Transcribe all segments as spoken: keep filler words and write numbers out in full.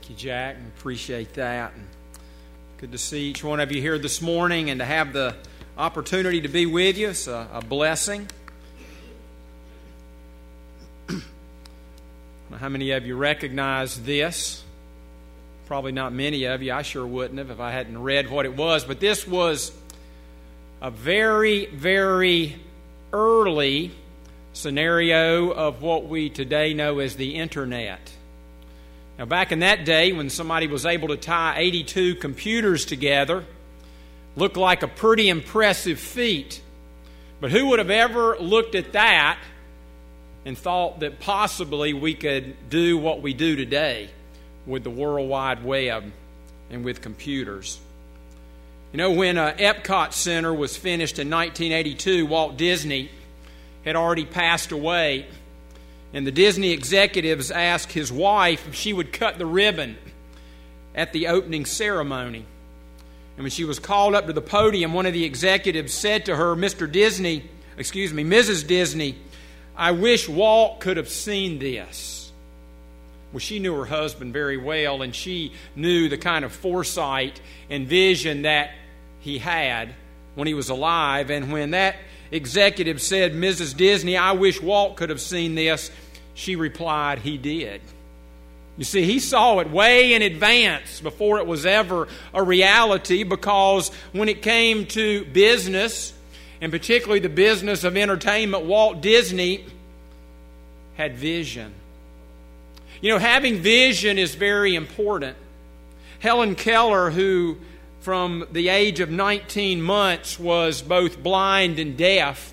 Thank you, Jack. I appreciate that. And good to see each one of you here this morning and to have the opportunity to be with you. It's a, a blessing. I don't know how many of you recognize this. Probably not many of you. I sure wouldn't have if I hadn't read what it was. But this was a very, very early scenario of what we today know as the Internet. Now, back in that day, when somebody was able to tie eighty-two computers together, looked like a pretty impressive feat. But who would have ever looked at that and thought that possibly we could do what we do today with the World Wide Web and with computers? You know, when uh, Epcot Center was finished in nineteen eighty-two, Walt Disney had already passed away. And the Disney executives asked his wife if she would cut the ribbon at the opening ceremony. And when she was called up to the podium, one of the executives said to her, Mister Disney, excuse me, Missus Disney, I wish Walt could have seen this. Well, she knew her husband very well, and she knew the kind of foresight and vision that he had when he was alive. And when that executive said, Missus Disney, I wish Walt could have seen this, she replied, he did. You see, he saw it way in advance before it was ever a reality, because when it came to business, and particularly the business of entertainment, Walt Disney had vision. You know, having vision is very important. Helen Keller, who from the age of nineteen months was both blind and deaf,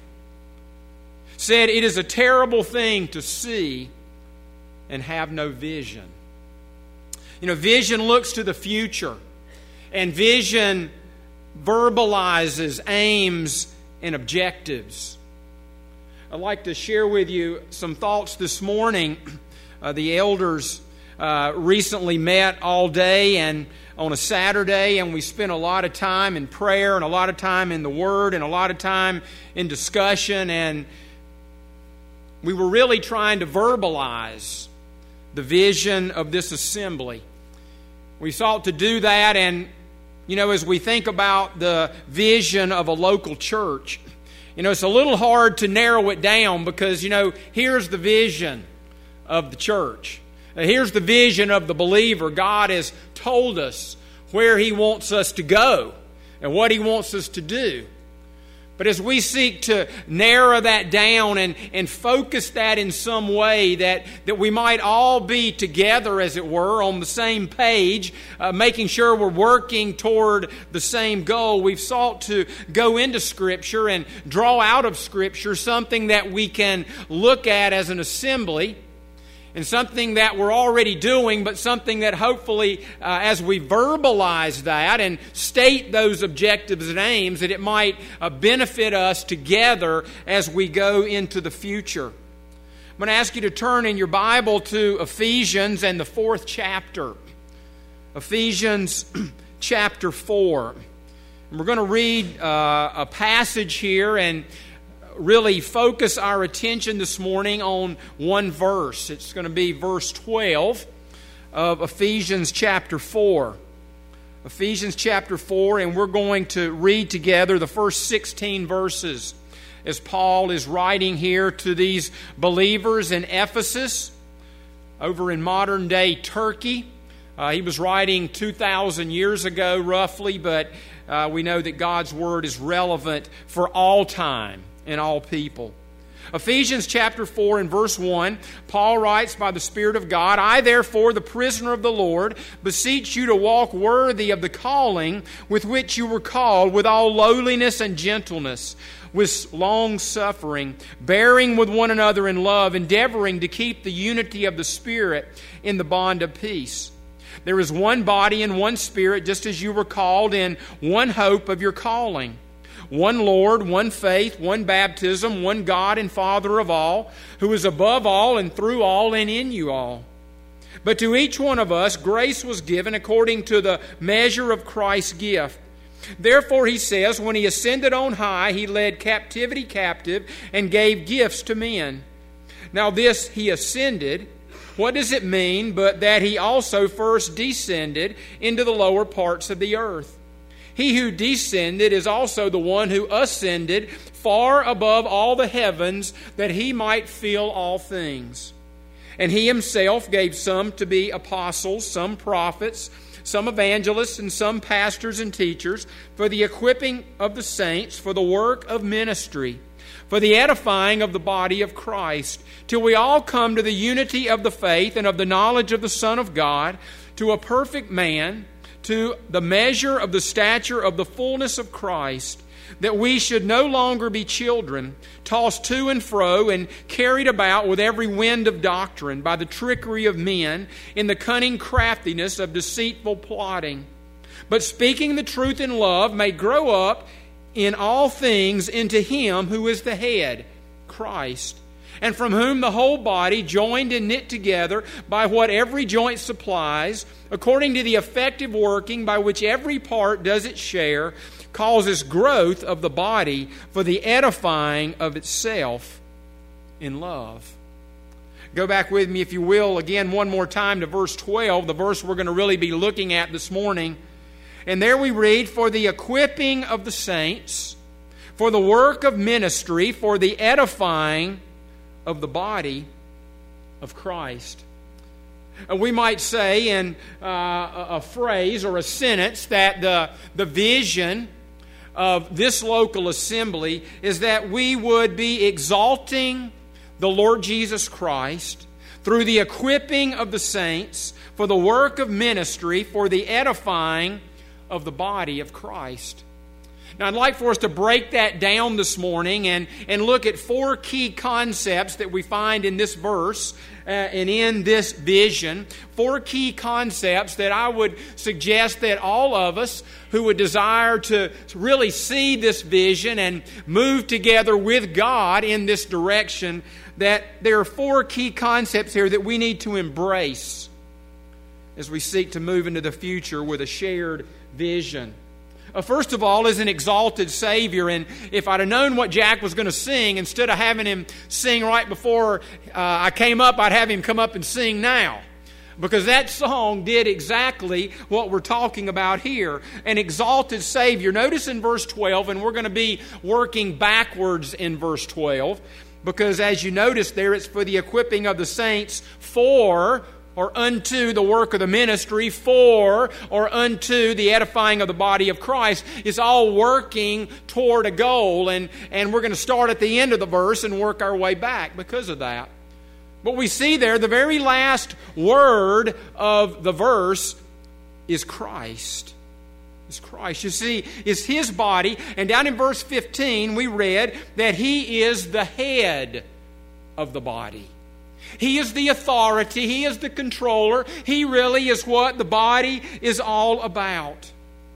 said it is a terrible thing to see and have no vision. You know, vision looks to the future, and vision verbalizes aims and objectives. I'd like to share with you some thoughts this morning. Uh, the elders uh, recently met all day and on a Saturday, and we spent a lot of time in prayer and a lot of time in the Word and a lot of time in discussion, and we were really trying to verbalize the vision of this assembly. We sought to do that, and, you know, as we think about the vision of a local church, you know, it's a little hard to narrow it down because, you know, here's the vision of the church. Here's the vision of the believer. God has told us where He wants us to go and what He wants us to do. But as we seek to narrow that down and, and focus that in some way that, that we might all be together, as it were, on the same page, uh, making sure we're working toward the same goal, we've sought to go into Scripture and draw out of Scripture something that we can look at as an assembly, and something that we're already doing, but something that hopefully, uh, as we verbalize that and state those objectives and aims, that it might uh, benefit us together as we go into the future. I'm going to ask you to turn in your Bible to Ephesians and the fourth chapter. Ephesians chapter four. And we're going to read uh, a passage here and really focus our attention this morning on one verse. It's going to be verse twelve of Ephesians chapter four. Ephesians chapter four, and we're going to read together the first sixteen verses as Paul is writing here to these believers in Ephesus, over in modern-day Turkey. Uh, he was writing two thousand years ago, roughly, but uh, we know that God's Word is relevant for all time and all people. Ephesians chapter four and verse one, Paul writes by the Spirit of God, I therefore, the prisoner of the Lord, beseech you to walk worthy of the calling with which you were called, with all lowliness and gentleness, with long suffering, bearing with one another in love, endeavoring to keep the unity of the Spirit in the bond of peace. There is one body and one Spirit, just as you were called in one hope of your calling. One Lord, one faith, one baptism, one God and Father of all, who is above all and through all and in you all. But to each one of us grace was given according to the measure of Christ's gift. Therefore, he says, when He ascended on high, He led captivity captive and gave gifts to men. Now this He ascended What does it mean but that He also first descended into the lower parts of the earth? He who descended is also the one who ascended far above all the heavens, that He might fill all things. And He Himself gave some to be apostles, some prophets, some evangelists, and some pastors and teachers, for the equipping of the saints, for the work of ministry, for the edifying of the body of Christ, till we all come to the unity of the faith and of the knowledge of the Son of God, to a perfect man, to the measure of the stature of the fullness of Christ, that we should no longer be children, tossed to and fro and carried about with every wind of doctrine by the trickery of men in the cunning craftiness of deceitful plotting. But speaking the truth in love may grow up in all things into Him who is the head, Christ, and from whom the whole body, joined and knit together by what every joint supplies, according to the effective working by which every part does its share, causes growth of the body for the edifying of itself in love. Go back with me, if you will, again one more time to verse twelve, the verse we're going to really be looking at this morning. And there we read, for the equipping of the saints, for the work of ministry, for the edifying of the body of Christ. We might say in uh, a phrase or a sentence that the, the vision of this local assembly is that we would be exalting the Lord Jesus Christ through the equipping of the saints for the work of ministry, for the edifying of the body of Christ. Now, I'd like for us to break that down this morning and, and look at four key concepts that we find in this verse uh, and in this vision. Four key concepts that I would suggest that all of us who would desire to really see this vision and move together with God in this direction, that there are four key concepts here that we need to embrace as we seek to move into the future with a shared vision. Uh, first of all, is an exalted Savior. And if I'd have known what Jack was going to sing, instead of having him sing right before uh, I came up, I'd have him come up and sing now. Because that song did exactly what we're talking about here. An exalted Savior. Notice in verse twelve, and we're going to be working backwards in verse twelve, because as you notice there, it's for the equipping of the saints for or unto the work of the ministry, for or unto the edifying of the body of Christ. It's all working toward a goal, and, and we're going to start at the end of the verse and work our way back because of that. But we see there, the very last word of the verse is Christ. Is Christ. You see, is His body, and down in verse fifteen we read that He is the head of the body. He is the authority. He is the controller. He really is what the body is all about.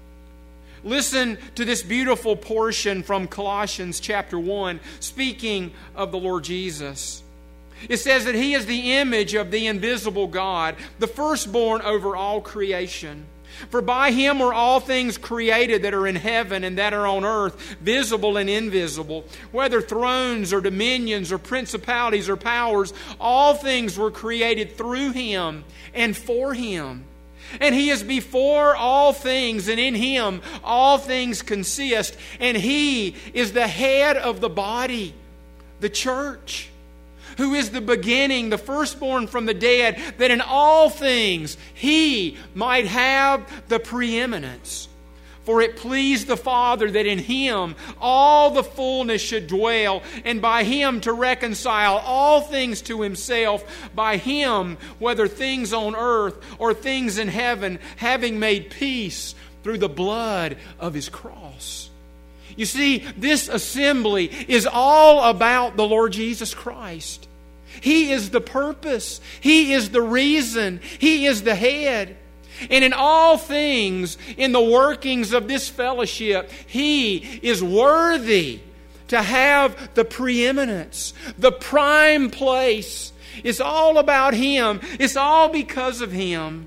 Listen to this beautiful portion from Colossians chapter one, speaking of the Lord Jesus. It says that He is the image of the invisible God, the firstborn over all creation. For by Him were all things created that are in heaven and that are on earth, visible and invisible. Whether thrones or dominions or principalities or powers, all things were created through Him and for Him. And He is before all things, and in Him all things consist. And He is the head of the body, the church, who is the beginning, the firstborn from the dead, that in all things He might have the preeminence. For it pleased the Father that in Him all the fullness should dwell, and by Him to reconcile all things to Himself, by Him, whether things on earth or things in heaven, having made peace through the blood of His cross. You see, this assembly is all about the Lord Jesus Christ. He is the purpose. He is the reason. He is the head. And in all things, in the workings of this fellowship, He is worthy to have the preeminence, the prime place. It's all about Him. It's all because of Him.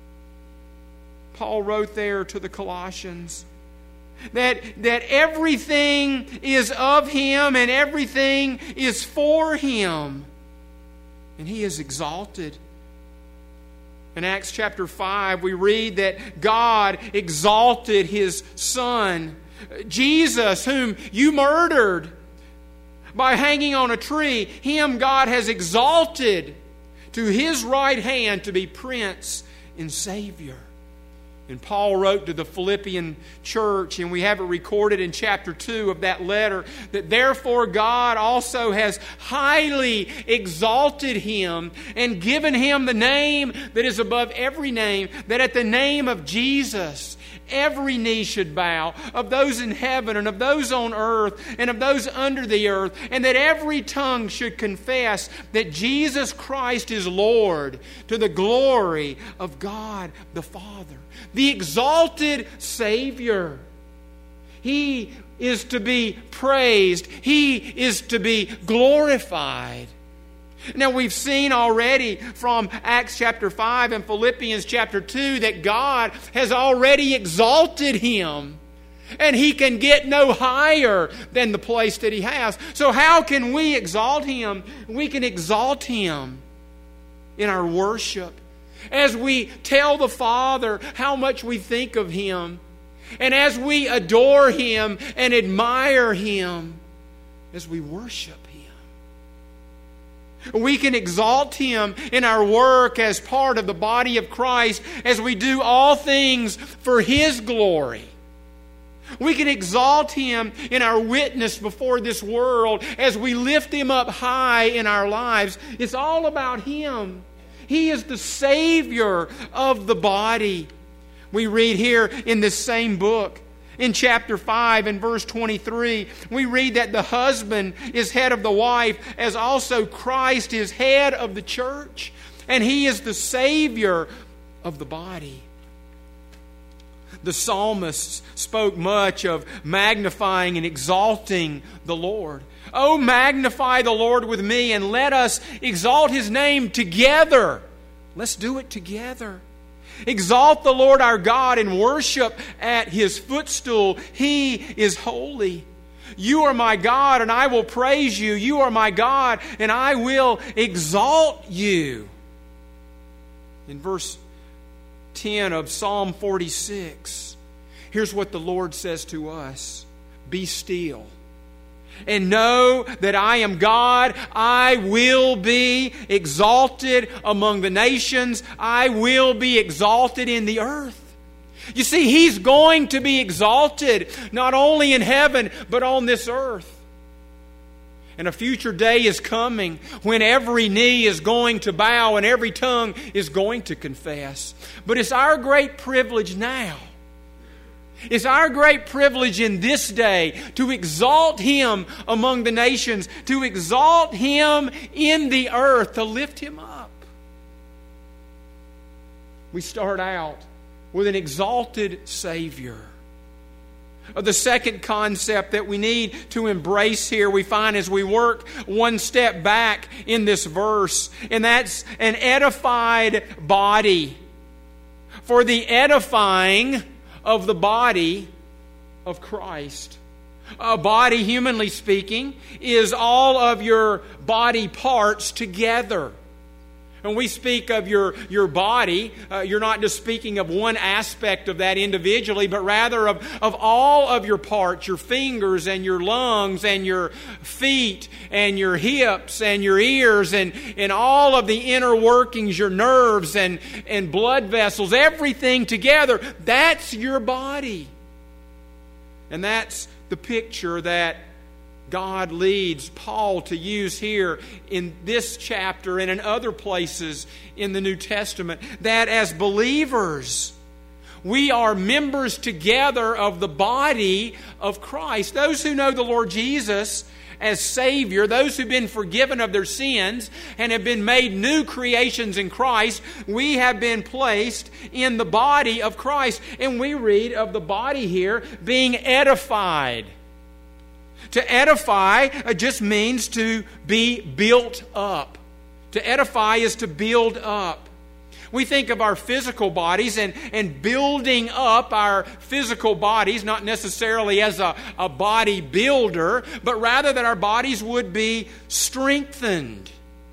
Paul wrote there to the Colossians that, that everything is of Him and everything is for Him. And He is exalted In Acts chapter five, we read that God exalted His Son, Jesus, whom you murdered by hanging on a tree. Him God has exalted to His right hand to be Prince and Savior. And Paul wrote to the Philippian church, and we have it recorded in chapter two of that letter, that therefore God also has highly exalted Him and given Him the name that is above every name, that at the name of Jesus every knee should bow, of those in heaven and of those on earth and of those under the earth, and that every tongue should confess that Jesus Christ is Lord, to the glory of God the Father. The exalted Savior. He is to be praised. He is to be glorified. Now, we've seen already from Acts chapter five and Philippians chapter two that God has already exalted Him, and He can get no higher than the place that He has. So how can we exalt Him? We can exalt Him in our worship, as we tell the Father how much we think of Him, and as we adore Him and admire Him, as we worship Him. We can exalt Him in our work as part of the body of Christ, as we do all things for His glory. We can exalt Him in our witness before this world, as we lift Him up high in our lives. It's all about Him. He is the Savior of the body. We read here in this same book, in chapter five and verse twenty-three, we read that the husband is head of the wife, as also Christ is head of the church, and He is the Savior of the body. The psalmists spoke much of magnifying and exalting the Lord. Oh, magnify the Lord with me, and let us exalt His name together. Let's do it together. Exalt the Lord our God and worship at His footstool. He is holy. You are my God, and I will praise you. You are my God, and I will exalt you. In verse ten of Psalm forty-six, here's what the Lord says to us. Be still and know that I am God. I will be exalted among the nations. I will be exalted in the earth. You see, He's going to be exalted not only in heaven, but on this earth. And a future day is coming when every knee is going to bow and every tongue is going to confess. But it's our great privilege now. It's our great privilege in this day to exalt Him among the nations, to exalt Him in the earth, to lift Him up. We start out with an exalted Savior. The second concept that we need to embrace here, we find as we work one step back in this verse, and that's an edified body. For the edifying of the body of Christ. A body, humanly speaking, is all of your body parts together. When we speak of your, your body, uh, you're not just speaking of one aspect of that individually, but rather of, of all of your parts, your fingers and your lungs and your feet and your hips and your ears and, and all of the inner workings, your nerves and, and blood vessels, everything together. That's your body. And that's the picture that God leads Paul to use here in this chapter and in other places in the New Testament, that as believers, we are members together of the body of Christ. Those who know the Lord Jesus as Savior, those who've been forgiven of their sins and have been made new creations in Christ, we have been placed in the body of Christ. And we read of the body here being edified. To edify just means to be built up. To edify is to build up. We think of our physical bodies and, and building up our physical bodies, not necessarily as a, a body builder, but rather that our bodies would be strengthened.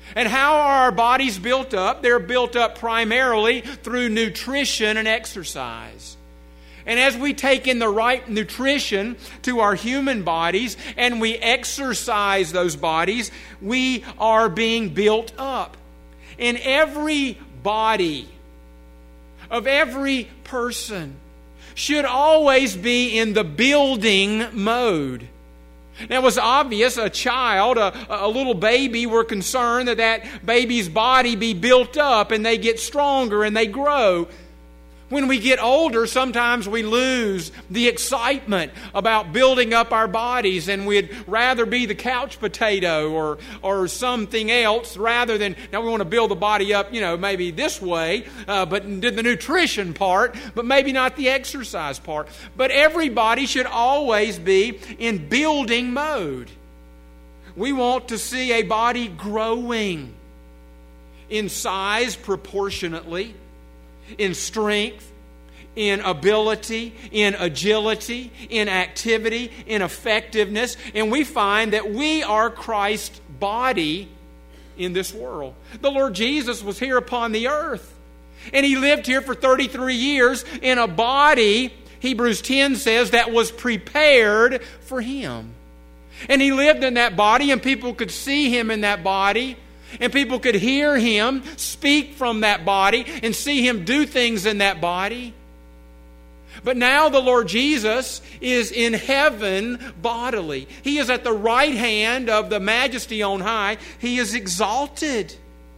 And how are our bodies built up? They're built up primarily through nutrition and exercise. And as we take in the right nutrition to our human bodies and we exercise those bodies, we are being built up. In every body of every person should always be in the building mode. Now, it was obvious a child, a, a little baby, were concerned that that baby's body be built up and they get stronger and they grow. When we get older, sometimes we lose the excitement about building up our bodies, and we'd rather be the couch potato or or something else rather than, now we want to build the body up, you know, maybe this way, uh, but did the nutrition part, but maybe not the exercise part. But everybody should always be in building mode. We want to see a body growing in size proportionately, in strength, in ability, in agility, in activity, in effectiveness. And we find that we are Christ's body in this world. The Lord Jesus was here upon the earth. And He lived here for thirty-three years in a body, Hebrews ten says, that was prepared for Him. And He lived in that body, and people could see Him in that body. And people could hear Him speak from that body and see Him do things in that body. But now the Lord Jesus is in heaven bodily. He is at the right hand of the Majesty on high. He is exalted.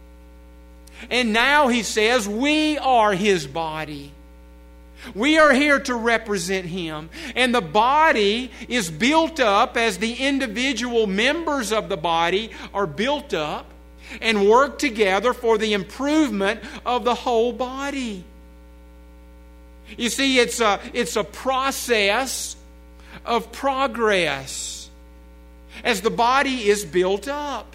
And now He says, we are His body. We are here to represent Him. And the body is built up as the individual members of the body are built up and work together for the improvement of the whole body. You see, it's a, it's a process of progress as the body is built up.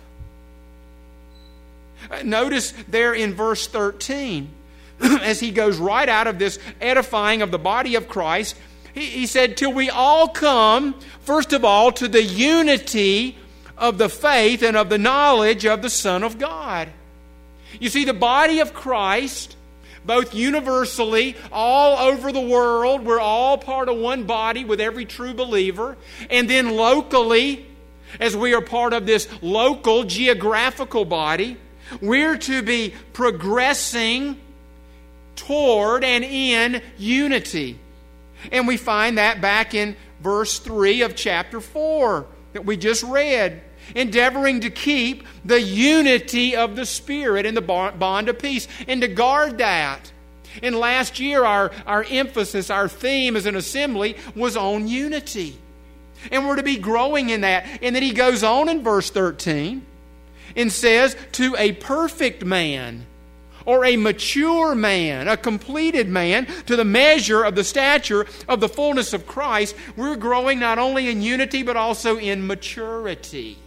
Notice there in verse thirteen, as he goes right out of this edifying of the body of Christ, he, he said, till we all come, first of all, to the unity of the faith and of the knowledge of the Son of God. You see, the body of Christ, both universally, all over the world, we're all part of one body with every true believer. And then locally, as we are part of this local geographical body, we're to be progressing toward and in unity. And we find that back in verse three of chapter four that we just read. Endeavoring to keep the unity of the Spirit in the bond of peace, and to guard that. And last year, our, our emphasis, our theme as an assembly was on unity. And we're to be growing in that. And then he goes on in verse thirteen and says, to a perfect man, or a mature man, a completed man, to the measure of the stature of the fullness of Christ, we're growing not only in unity, but also in maturity.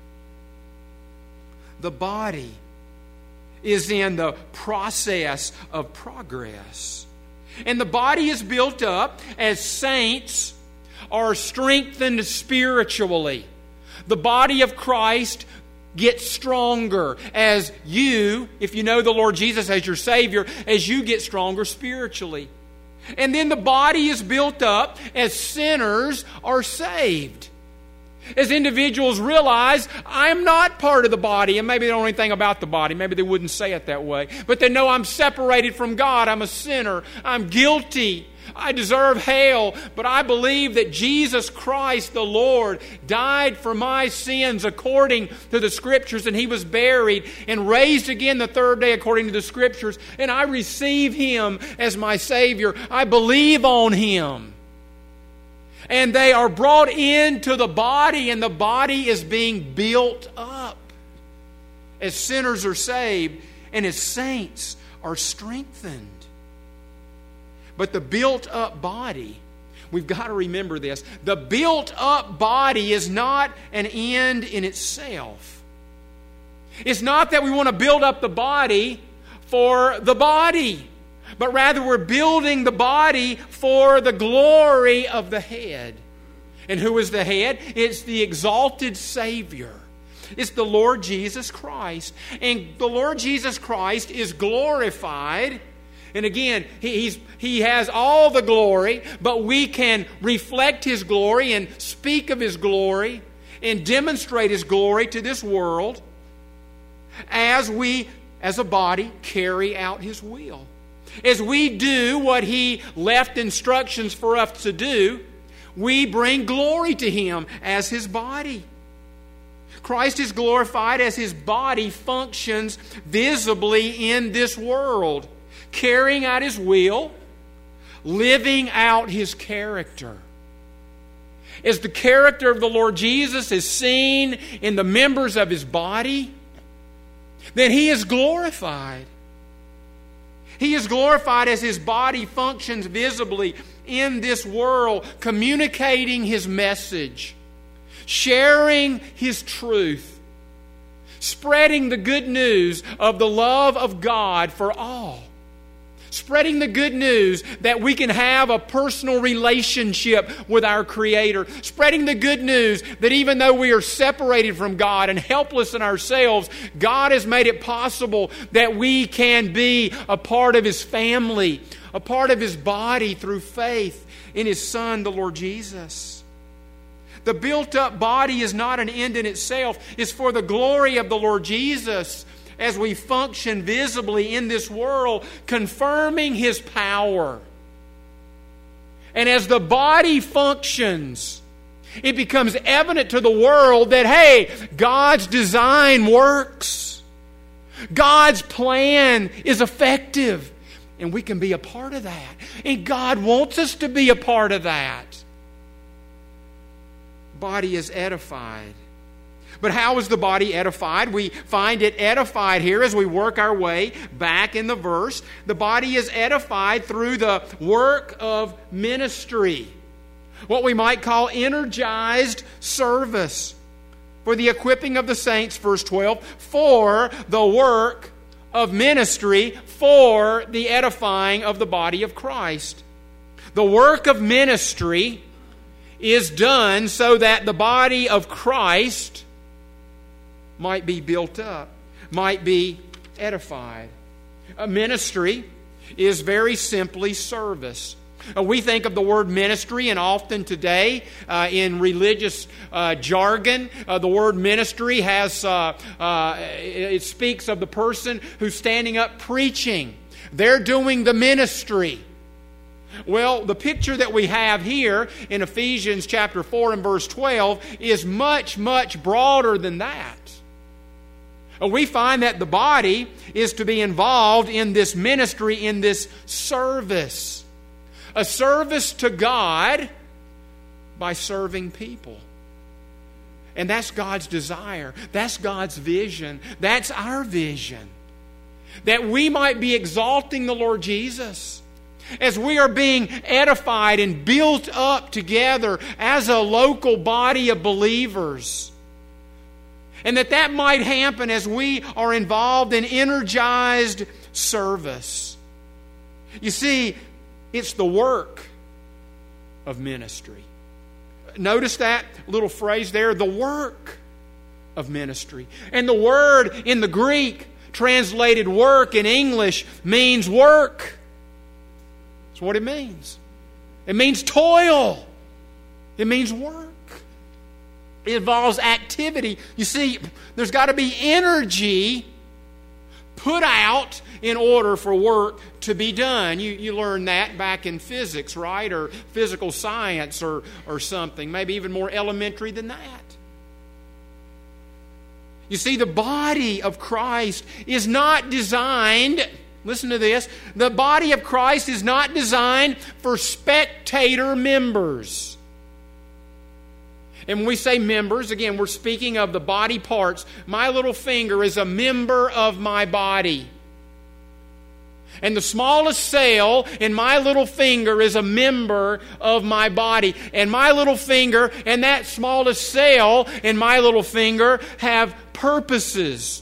The body is in the process of progress. And the body is built up as saints are strengthened spiritually. The body of Christ gets stronger as you, if you know the Lord Jesus as your Savior, as you get stronger spiritually. And then the body is built up as sinners are saved. As individuals realize, I'm not part of the body, and maybe they don't know anything about the body. Maybe they wouldn't say it that way. But they know I'm separated from God. I'm a sinner. I'm guilty. I deserve hell. But I believe that Jesus Christ, the Lord, died for my sins according to the Scriptures, and He was buried and raised again the third day according to the Scriptures. And I receive Him as my Savior. I believe on Him. And they are brought into the body, and the body is being built up as sinners are saved and as saints are strengthened. But the built up body, we've got to remember this, the built up body is not an end in itself. It's not that we want to build up the body for the body, but rather we're building the body for the glory of the head. And who is the head? It's the exalted Savior. It's the Lord Jesus Christ. And the Lord Jesus Christ is glorified. And again, he, he's, he has all the glory, but we can reflect His glory and speak of His glory and demonstrate His glory to this world as we, as a body, carry out His will. As we do what He left instructions for us to do, we bring glory to Him as His body. Christ is glorified as His body functions visibly in this world, carrying out His will, living out His character. As the character of the Lord Jesus is seen in the members of His body, then He is glorified. He is glorified as His body functions visibly in this world, communicating His message, sharing His truth, spreading the good news of the love of God for all. Spreading the good news that we can have a personal relationship with our Creator. Spreading the good news that even though we are separated from God and helpless in ourselves, God has made it possible that we can be a part of His family, a part of His body through faith in His Son, the Lord Jesus. The built-up body is not an end in itself. It's for the glory of the Lord Jesus as we function visibly in this world, confirming His power. And as the body functions, it becomes evident to the world that, hey, God's design works. God's plan is effective. And we can be a part of that. And God wants us to be a part of that. Body is edified. But how is the body edified? We find it edified here as we work our way back in the verse. The body is edified through the work of ministry. What we might call energized service. For the equipping of the saints, verse twelve, for the work of ministry, for the edifying of the body of Christ. The work of ministry is done so that the body of Christ might be built up, might be edified. A ministry is very simply service. Uh, we think of the word ministry, and often today uh, in religious uh, jargon, uh, the word ministry has uh, uh, it speaks of the person who's standing up preaching. They're doing the ministry. Well, the picture that we have here in Ephesians chapter four and verse twelve is much, much broader than that. We find that the body is to be involved in this ministry, in this service. A service to God by serving people. And that's God's desire. That's God's vision. That's our vision. That we might be exalting the Lord Jesus. As we are being edified and built up together as a local body of believers. And that that might happen as we are involved in energized service. You see, it's the work of ministry. Notice that little phrase there, the work of ministry. And the word in the Greek, translated work in English, means work. That's what it means. It means toil. It means work. It involves activity. You see, there's got to be energy put out in order for work to be done. You, you learn that back in physics, right? Or physical science or, or something. Maybe even more elementary than that. You see, the body of Christ is not designed, listen to this, the body of Christ is not designed for spectator members. And when we say members, again, we're speaking of the body parts. My little finger is a member of my body. And the smallest cell in my little finger is a member of my body. And my little finger and that smallest cell in my little finger have purposes.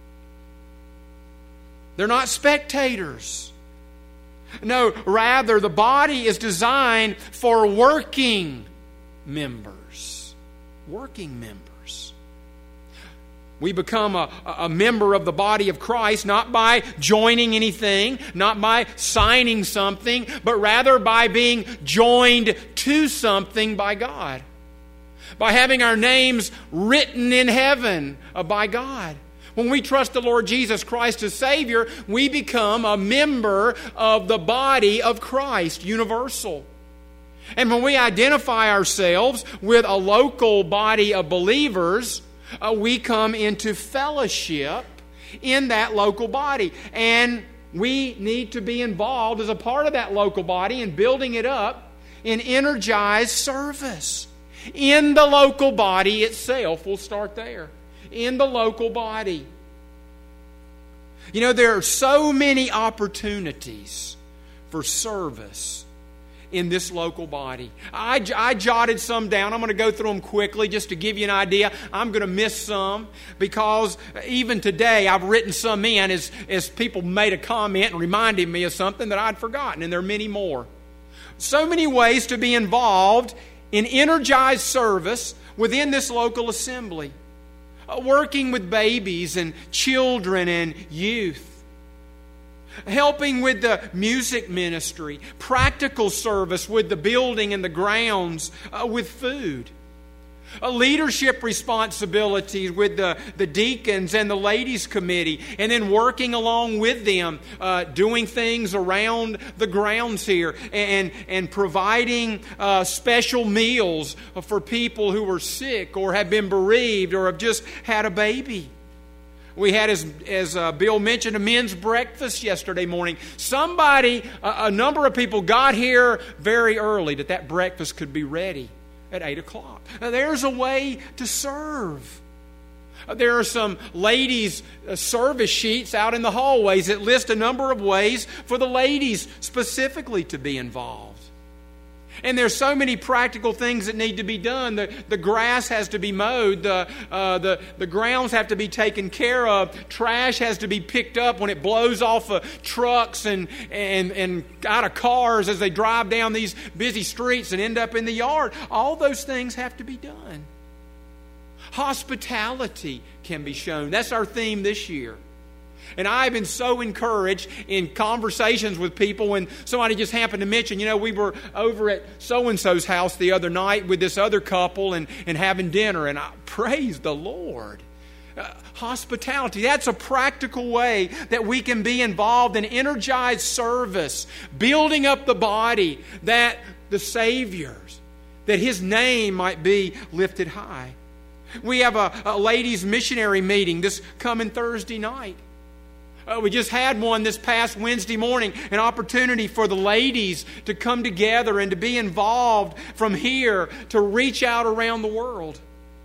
They're not spectators. No, rather, the body is designed for working members. Working members. We become a, a member of the body of Christ not by joining anything, not by signing something, but rather by being joined to something by God. By having our names written in heaven by God. When we trust the Lord Jesus Christ as Savior, we become a member of the body of Christ, universal. And when we identify ourselves with a local body of believers, uh, we come into fellowship in that local body. And we need to be involved as a part of that local body in building it up in energized service. In the local body itself, we'll start there. In the local body. You know, there are so many opportunities for service in this local body. I, I jotted some down. I'm going to go through them quickly just to give you an idea. I'm going to miss some because even today I've written some in as, as people made a comment and reminded me of something that I'd forgotten, and there are many more. So many ways to be involved in energized service within this local assembly. Uh, working with babies and children and youth. Helping with the music ministry. Practical service with the building and the grounds, uh, with food. A leadership responsibilities with the, the deacons and the ladies committee, and then working along with them, uh, doing things around the grounds here, and, and providing uh, special meals for people who are sick or have been bereaved or have just had a baby. We had, as, as uh, Bill mentioned, a men's breakfast yesterday morning. Somebody, a, a number of people got here very early that that breakfast could be ready at eight o'clock. Now, there's a way to serve. There are some ladies' service sheets out in the hallways that list a number of ways for the ladies specifically to be involved. And there's so many practical things that need to be done. The, the grass has to be mowed. The, uh, the, the grounds have to be taken care of. Trash has to be picked up when it blows off of trucks and, and, and out of cars as they drive down these busy streets and end up in the yard. All those things have to be done. Hospitality can be shown. That's our theme this year. And I've been so encouraged in conversations with people when somebody just happened to mention, you know, we were over at so-and-so's house the other night with this other couple and, and having dinner. And I praise the Lord. Uh, hospitality, that's a practical way that we can be involved in energized service, building up the body that the Savior's, that His name might be lifted high. We have a, a ladies' missionary meeting this coming Thursday night. Uh, we just had one this past Wednesday morning, an opportunity for the ladies to come together and to be involved from here to reach out around the world.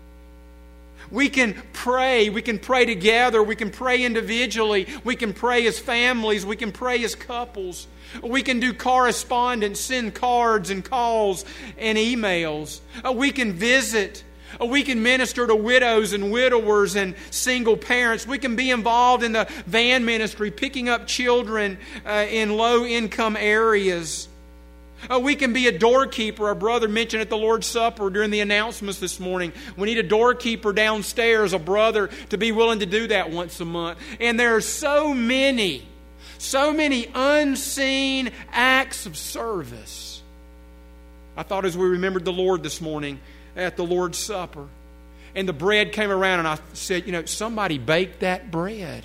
We can pray. We can pray together. We can pray individually. We can pray as families. We can pray as couples. We can do correspondence, send cards and calls and emails. Uh, we can visit. We can minister to widows and widowers and single parents. We can be involved in the van ministry, picking up children uh, in low-income areas. Uh, we can be a doorkeeper. Our brother mentioned at the Lord's Supper during the announcements this morning. We need a doorkeeper downstairs, a brother, to be willing to do that once a month. And there are so many, so many unseen acts of service. I thought as we remembered the Lord this morning, at the Lord's Supper, and the bread came around, and I said, you know, somebody baked that bread.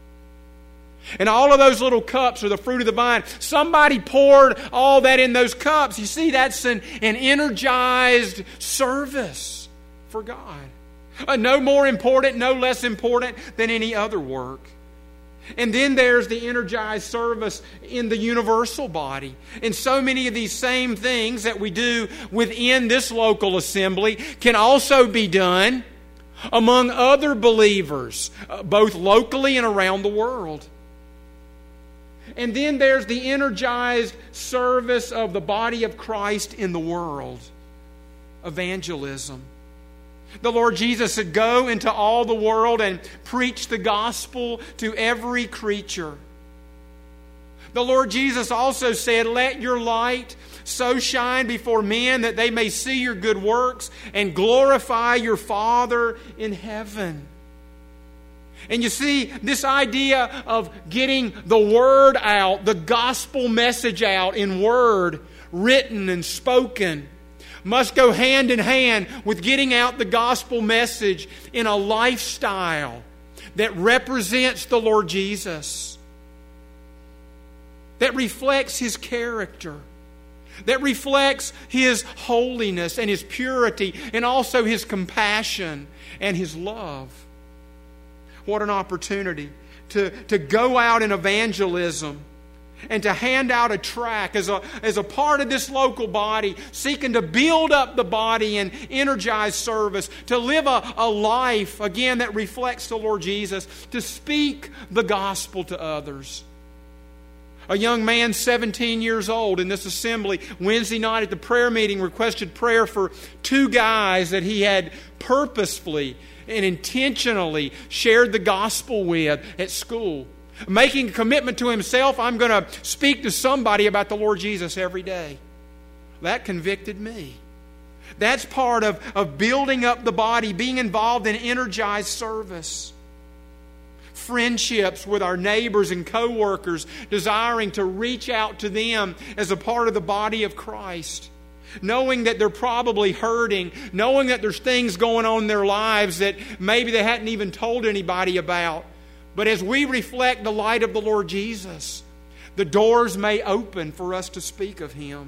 And all of those little cups are the fruit of the vine. Somebody poured all that in those cups. You see, that's an, an energized service for God. Uh, no more important, no less important than any other work. And then there's the energized service in the universal body. And so many of these same things that we do within this local assembly can also be done among other believers, both locally and around the world. And then there's the energized service of the body of Christ in the world. Evangelism. The Lord Jesus said, go into all the world and preach the gospel to every creature. The Lord Jesus also said, let your light so shine before men that they may see your good works and glorify your Father in heaven. And you see, this idea of getting the word out, the gospel message out in word, written and spoken, must go hand in hand with getting out the gospel message in a lifestyle that represents the Lord Jesus, that reflects His character, that reflects His holiness and His purity, and also His compassion and His love. What an opportunity to, to go out in evangelism and to hand out a tract as a, as a part of this local body, seeking to build up the body and energize service, to live a, a life, again, that reflects the Lord Jesus, to speak the gospel to others. A young man, seventeen years old, in this assembly, Wednesday night at the prayer meeting, requested prayer for two guys that he had purposefully and intentionally shared the gospel with at school. Making a commitment to himself, I'm going to speak to somebody about the Lord Jesus every day. That convicted me. That's part of, of building up the body, being involved in energized service. Friendships with our neighbors and co-workers, desiring to reach out to them as a part of the body of Christ. Knowing that they're probably hurting, knowing that there's things going on in their lives that maybe they hadn't even told anybody about. But as we reflect the light of the Lord Jesus, the doors may open for us to speak of Him.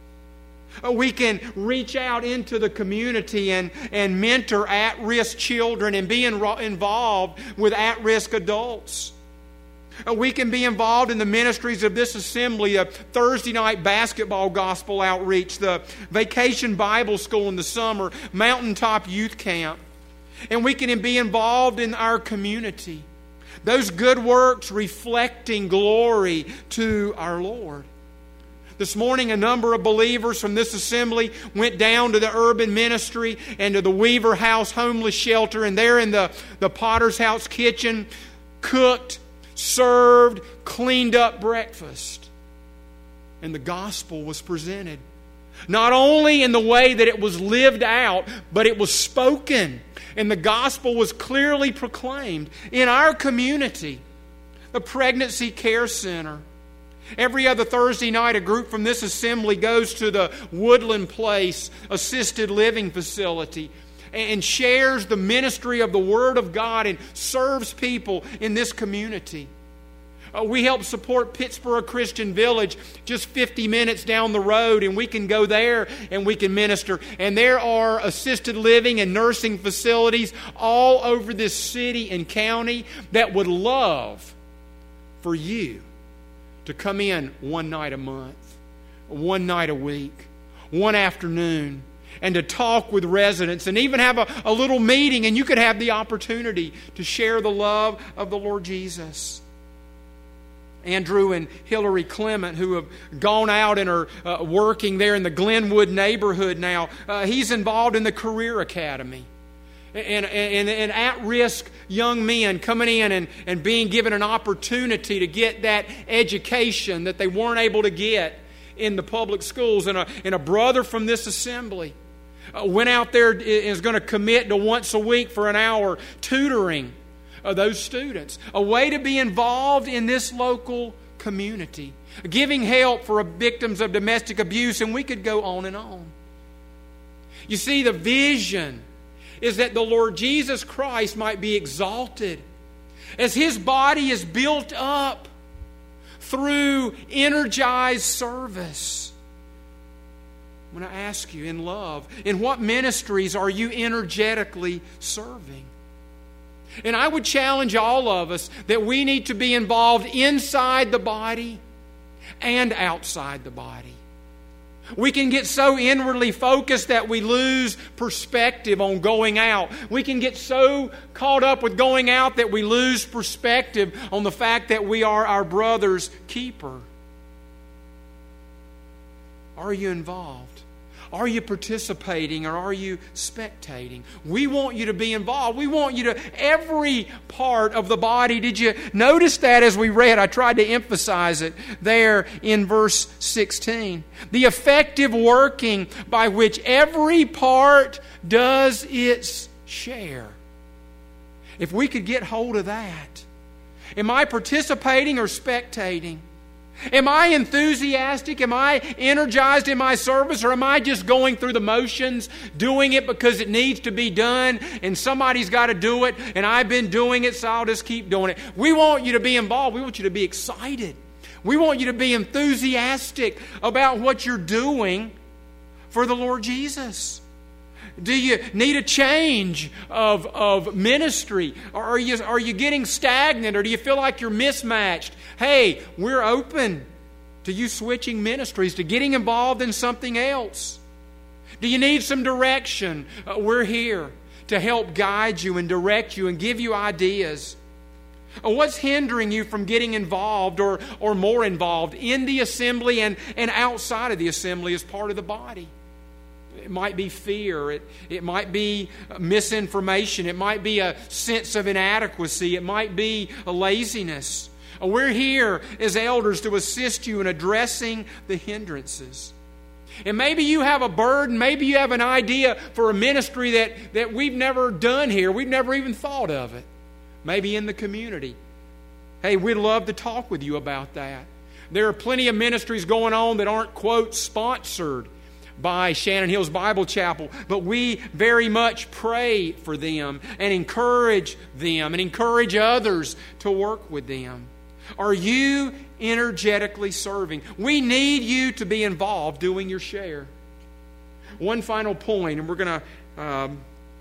We can reach out into the community and, and mentor at-risk children and be in, involved with at-risk adults. We can be involved in the ministries of this assembly, a Thursday night basketball gospel outreach, the vacation Bible school in the summer, mountaintop youth camp. And we can be involved in our community. Those good works reflecting glory to our Lord. This morning, a number of believers from this assembly went down to the urban ministry and to the Weaver House homeless shelter, and there in the, the Potter's House kitchen, cooked, served, cleaned up breakfast. And the gospel was presented. Not only in the way that it was lived out, but it was spoken. And the gospel was clearly proclaimed in our community. The Pregnancy Care Center. Every other Thursday night, a group from this assembly goes to the Woodland Place assisted living facility and shares the ministry of the Word of God and serves people in this community. Uh, we help support Pittsburgh Christian Village just fifty minutes down the road, and we can go there and we can minister. And there are assisted living and nursing facilities all over this city and county that would love for you to come in one night a month, one night a week, one afternoon, and to talk with residents and even have a, a little meeting, and you could have the opportunity to share the love of the Lord Jesus. Andrew and Hillary Clement, who have gone out and are uh, working there in the Glenwood neighborhood now, uh, he's involved in the Career Academy. And, and, and at-risk young men coming in and, and being given an opportunity to get that education that they weren't able to get in the public schools. And a, and a brother from this assembly uh, went out there and is going to commit to once a week for an hour tutoring uh, those students. A way to be involved in this local community. Giving help for victims of domestic abuse, and we could go on and on. You see, the vision is that the Lord Jesus Christ might be exalted as His body is built up through energized service. I'm going to ask you in love, in what ministries are you energetically serving? And I would challenge all of us that we need to be involved inside the body and outside the body. We can get so inwardly focused that we lose perspective on going out. We can get so caught up with going out that we lose perspective on the fact that we are our brother's keeper. Are you involved? Are you participating or are you spectating? We want you to be involved. We want you to, every part of the body. Did you notice that as we read? I tried to emphasize it there in verse sixteen. The effective working by which every part does its share. If we could get hold of that. Am I participating or spectating? Am I enthusiastic? Am I energized in my service? Or am I just going through the motions, doing it because it needs to be done and somebody's got to do it and I've been doing it, so I'll just keep doing it? We want you to be involved. We want you to be excited. We want you to be enthusiastic about what you're doing for the Lord Jesus. Do you need a change of, of ministry? Or are you, are you getting stagnant? Or do you feel like you're mismatched? Hey, we're open to you switching ministries, to getting involved in something else. Do you need some direction? Uh, we're here to help guide you and direct you and give you ideas. Uh, what's hindering you from getting involved or, or more involved in the assembly and, and outside of the assembly as part of the body? It might be fear. It, it might be misinformation. It might be a sense of inadequacy. It might be a laziness. We're here as elders to assist you in addressing the hindrances. And maybe you have a burden. Maybe you have an idea for a ministry that, that we've never done here. We've never even thought of it. Maybe in the community. Hey, we'd love to talk with you about that. There are plenty of ministries going on that aren't, quote, sponsored by Shannon Hills Bible Chapel, but we very much pray for them and encourage them and encourage others to work with them. Are you energetically serving? We need you to be involved doing your share. One final point, and we're going to um,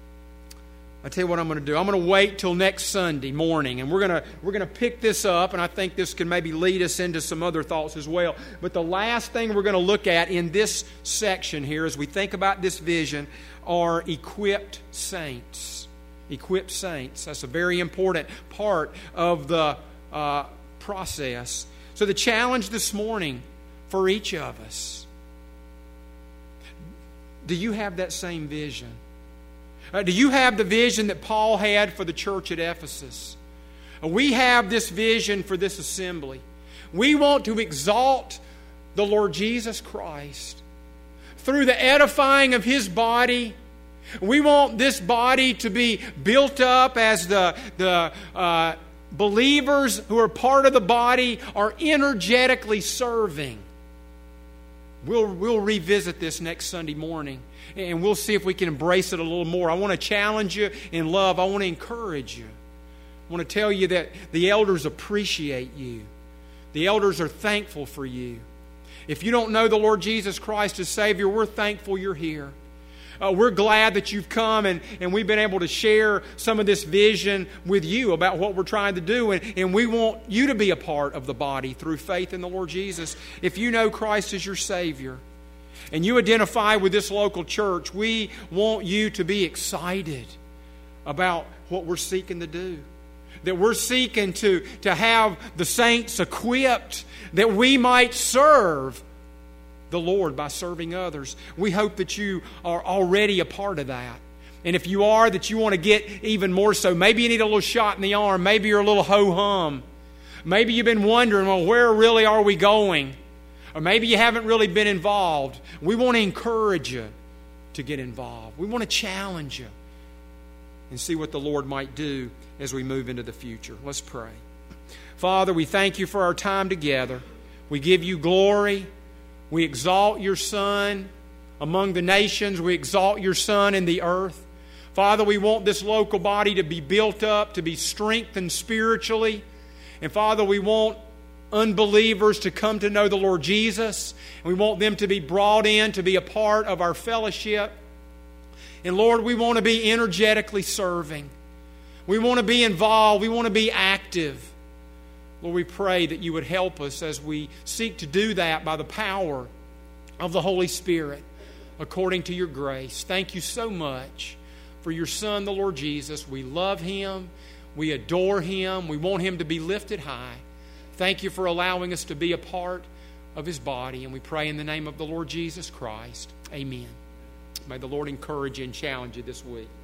I tell you what I'm going to do. I'm going to wait till next Sunday morning, and we're going to we're going to pick this up, and I think this can maybe lead us into some other thoughts as well. But the last thing we're going to look at in this section here as we think about this vision are equipped saints. Equipped saints. That's a very important part of the uh, process. So the challenge this morning for each of us, do you have that same vision? Uh, do you have the vision that Paul had for the church at Ephesus? Uh, we have this vision for this assembly. We want to exalt the Lord Jesus Christ through the edifying of His body. We want this body to be built up as the, the uh, believers who are part of the body are energetically serving. We'll, we'll revisit this next Sunday morning, and we'll see if we can embrace it a little more. I want to challenge you in love. I want to encourage you. I want to tell you that the elders appreciate you. The elders are thankful for you. If you don't know the Lord Jesus Christ as Savior, we're thankful you're here. Uh, we're glad that you've come and, and we've been able to share some of this vision with you about what we're trying to do. And, and we want you to be a part of the body through faith in the Lord Jesus. If you know Christ as your Savior and you identify with this local church, we want you to be excited about what we're seeking to do. That we're seeking to, to have the saints equipped that we might serve the Lord by serving others. We hope that you are already a part of that. And if you are, that you want to get even more so. Maybe you need a little shot in the arm. Maybe you're a little ho-hum. Maybe you've been wondering, well, where really are we going? Or maybe you haven't really been involved. We want to encourage you to get involved. We want to challenge you and see what the Lord might do as we move into the future. Let's pray. Father, we thank you for our time together. We give you glory. We exalt your Son among the nations. We exalt your Son in the earth. Father, we want this local body to be built up, to be strengthened spiritually. And Father, we want unbelievers to come to know the Lord Jesus. And we want them to be brought in to be a part of our fellowship. And Lord, we want to be energetically serving. We want to be involved. We want to be active. Lord, we pray that you would help us as we seek to do that by the power of the Holy Spirit according to your grace. Thank you so much for your Son, the Lord Jesus. We love Him. We adore Him. We want Him to be lifted high. Thank you for allowing us to be a part of His body. And we pray in the name of the Lord Jesus Christ. Amen. May the Lord encourage you and challenge you this week.